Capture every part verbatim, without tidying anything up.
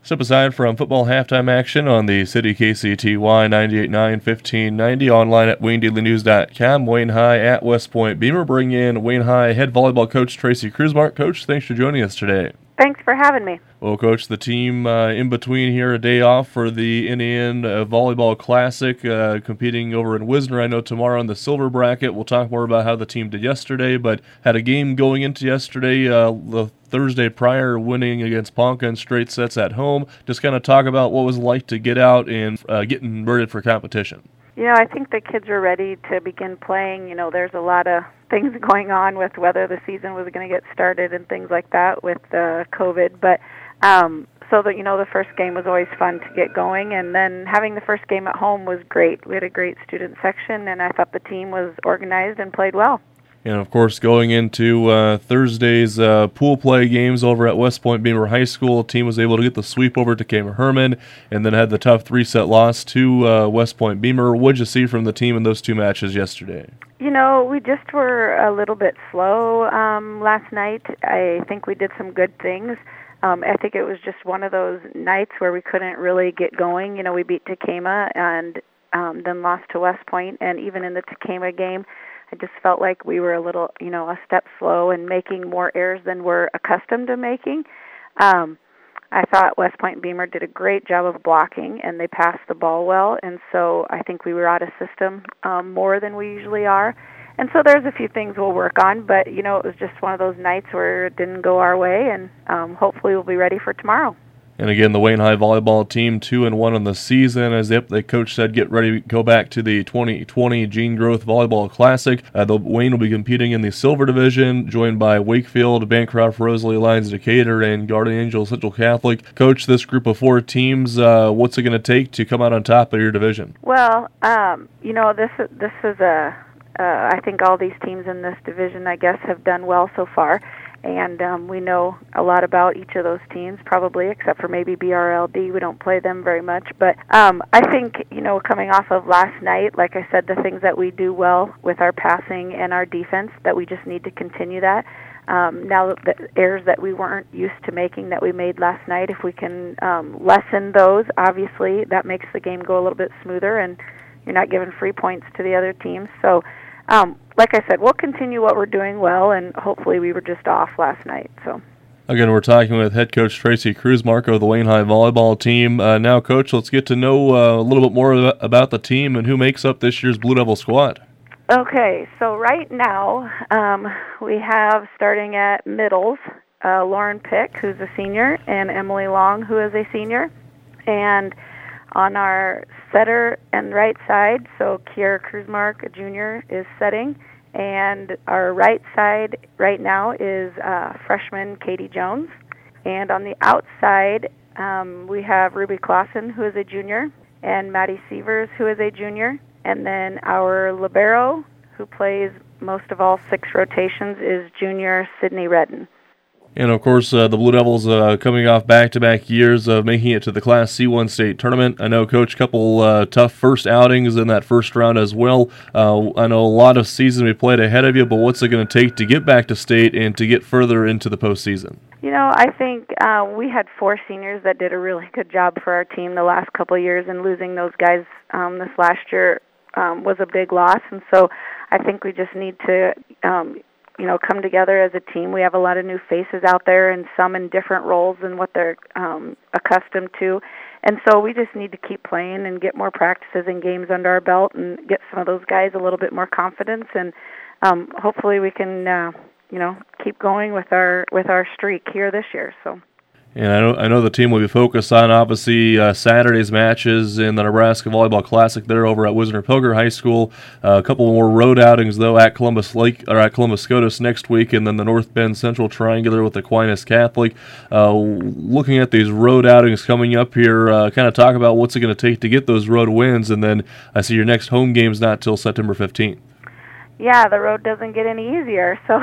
Step aside from football halftime action on the City K C T Y ninety-eight point nine, fifteen ninety, online at wayne daily news dot com. Wayne High at West Point Beamer. Bring in Wayne High head volleyball coach Tracy Kruzmark. Coach, thanks for joining us today. Thanks for having me. Well, Coach, the team uh, in between here, a day off for the Indian uh, Volleyball Classic, uh, competing over in Wisner. I know tomorrow in the silver bracket. We'll talk more about how the team did yesterday, but had a game going into yesterday, uh, the Thursday prior, winning against Ponca in straight sets at home. Just kind of talk about what it was like to get out and uh, getting ready for competition. You know, I think the kids are ready to begin playing. You know, there's a lot of things going on with whether the season was going to get started and things like that with uh, COVID. But um, so that, you know, the first game was always fun to get going. And then having the first game at home was great. We had a great student section, and I thought the team was organized and played well. And, of course, going into uh, Thursday's uh, pool play games over at West Point Beamer High School, the team was able to get the sweep over to Kamer Herman and then had the tough three-set loss to uh, West Point Beamer. What did you see from the team in those two matches yesterday? You know, we just were a little bit slow um, last night. I think we did some good things. Um, I think it was just one of those nights where we couldn't really get going. You know, we beat Takema and um, then lost to West Point, and even in the Takema game, I just felt like we were a little, you know, a step slow and making more errors than we're accustomed to making. Um, I thought West Point Beamer did a great job of blocking, and they passed the ball well, and so I think we were out of system um, more than we usually are. And so there's a few things we'll work on, but, you know, it was just one of those nights where it didn't go our way, and um, hopefully we'll be ready for tomorrow. And again, the Wayne High volleyball team, two and one on the season. As the, the coach said, get ready to go back to the twenty twenty Gene Growth Volleyball Classic. Uh, the Wayne will be competing in the silver division, joined by Wakefield, Bancroft, Rosalie, Lions, Decatur, and Guardian Angel Central Catholic. Coach, this group of four teams, uh, what's it going to take to come out on top of your division? Well, um, you know, this this is a. Uh, I think all these teams in this division, I guess, have done well so far. And um, we know a lot about each of those teams, probably, except for maybe B R L D. We don't play them very much. But um, I think, you know, coming off of last night, like I said, the things that we do well with our passing and our defense, that we just need to continue that. Um, now, the errors that we weren't used to making that we made last night, if we can um, lessen those, obviously, that makes the game go a little bit smoother, and you're not giving free points to the other teams. So, um, like I said, we'll continue what we're doing well, and hopefully we were just off last night. So, again, we're talking with head coach Tracy Kruzmark of the Wayne High volleyball team. Uh, now, Coach, let's get to know uh, a little bit more about the team and who makes up this year's Blue Devil squad. Okay, so right now um, we have, starting at middles, uh, Lauren Pick, who's a senior, and Emily Long, who is a senior. And on our setter and right side, so Kiara Kruzmark, a junior, is setting. And our right side right now is uh, freshman Katie Jones. And on the outside, um, we have Ruby Clausen, who is a junior, and Maddie Sievers, who is a junior. And then our libero, who plays most of all six rotations, is junior Sydney Redden. And, of course, uh, the Blue Devils uh, coming off back-to-back years of making it to the Class C one state tournament. I know, Coach, a couple uh, tough first outings in that first round as well. Uh, I know a lot of season we played ahead of you, but what's it going to take to get back to state and to get further into the postseason? You know, I think uh, we had four seniors that did a really good job for our team the last couple of years, and losing those guys um, this last year um, was a big loss. And so I think we just need to um, you know, come together as a team. We have a lot of new faces out there, and some in different roles than what they're um, accustomed to. And so we just need to keep playing and get more practices and games under our belt and get some of those guys a little bit more confidence. And um, hopefully we can, uh, you know, keep going with our with our streak here this year. So. And I know I know the team will be focused on, obviously, uh, Saturday's matches in the Nebraska Volleyball Classic there over at Wisner-Pilger High School. Uh, a couple more road outings, though, at Columbus Lake or at Columbus SCOTUS next week, and then the North Bend Central Triangular with Aquinas Catholic. Uh, looking at these road outings coming up here, uh, kind of talk about what's it going to take to get those road wins, and then I see your next home game's not till September fifteenth. Yeah, the road doesn't get any easier. So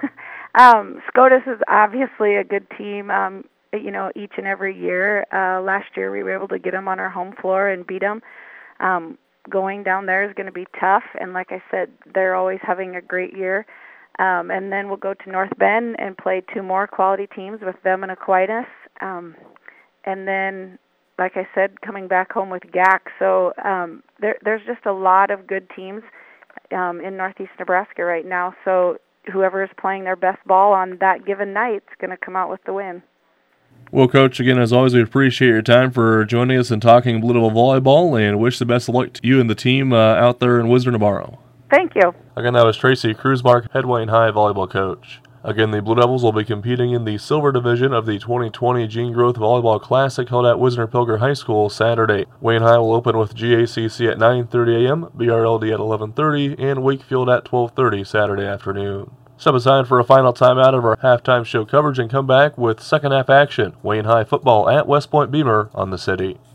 um, SCOTUS is obviously a good team. Um, you know, each and every year. Uh, last year we were able to get them on our home floor and beat them. Um, going down there is going to be tough, and like I said, they're always having a great year. Um, and then we'll go to North Bend and play two more quality teams with them and Aquinas. Um, and then, like I said, coming back home with G A C. So um, there, there's just a lot of good teams um, in Northeast Nebraska right now. So whoever is playing their best ball on that given night is going to come out with the win. Well, Coach, again, as always, we appreciate your time for joining us and talking Blue Devil volleyball, and wish the best of luck to you and the team uh, out there in Wisner-Navarro. Thank you. Again, that was Tracy Kruzmark, head Wayne High volleyball coach. Again, the Blue Devils will be competing in the silver division of the twenty twenty Gene Growth Volleyball Classic held at Wisner-Pilger High School Saturday. Wayne High will open with G A C C at nine thirty a m, B R L D at eleven thirty, and Wakefield at twelve thirty Saturday afternoon. Step aside for a final timeout of our halftime show coverage and come back with second half action. Wayne High football at West Point Beamer on the City.